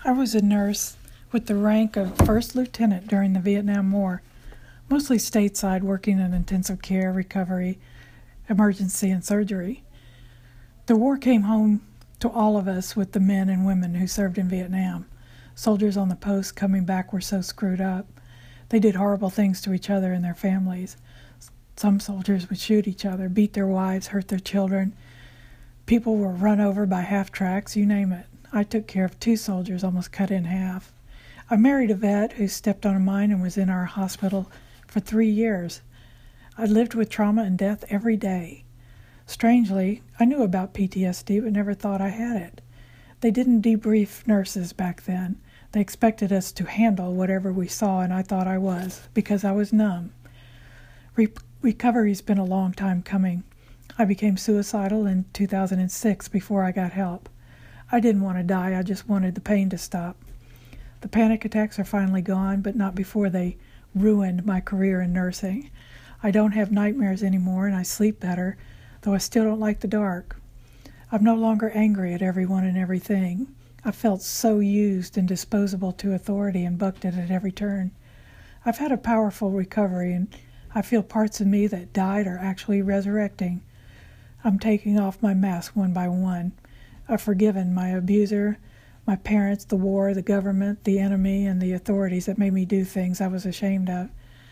I was a nurse with the rank of first lieutenant during the Vietnam War, mostly stateside, working in intensive care, recovery, emergency, and surgery. The war came home to all of us with the men and women who served in Vietnam. Soldiers on the post coming back were so screwed up. They did horrible things to each other and their families. Some soldiers would shoot each other, beat their wives, hurt their children. People were run over by half-tracks, you name it. I took care of 2 soldiers almost cut in half. I married a vet who stepped on a mine and was in our hospital for 3 years. I lived with trauma and death every day. Strangely, I knew about PTSD but never thought I had it. They didn't debrief nurses back then. They expected us to handle whatever we saw, and I thought I was, because I was numb. Recovery's been a long time coming. I became suicidal in 2006 before I got help. I didn't want to die, I just wanted the pain to stop. The panic attacks are finally gone, but not before they ruined my career in nursing. I don't have nightmares anymore, and I sleep better, though I still don't like the dark. I'm no longer angry at everyone and everything. I felt so used and disposable to authority and bucked it at every turn. I've had a powerful recovery, and I feel parts of me that died are actually resurrecting. I'm taking off my mask one by one. I've forgiven my abuser, my parents, the war, the government, the enemy, and the authorities that made me do things I was ashamed of.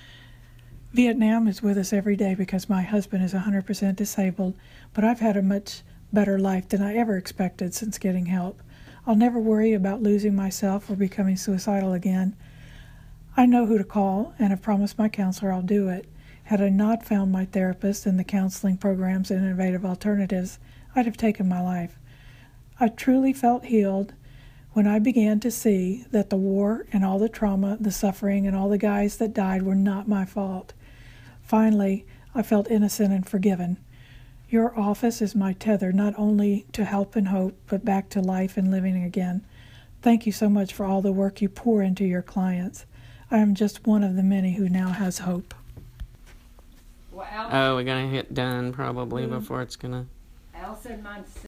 Vietnam is with us every day because my husband is 100% disabled, but I've had a much better life than I ever expected since getting help. I'll never worry about losing myself or becoming suicidal again. I know who to call, and have promised my counselor I'll do it. Had I not found my therapist and the counseling programs and innovative alternatives, I'd have taken my life. I truly felt healed when I began to see that the war and all the trauma, the suffering, and all the guys that died were not my fault. Finally, I felt innocent and forgiven. Your office is my tether, not only to help and hope, but back to life and living again. Thank you so much for all the work you pour into your clients. I am just one of the many who now has hope. Oh, we're going to hit done probably Mm-hmm. before it's going to... Al said mine's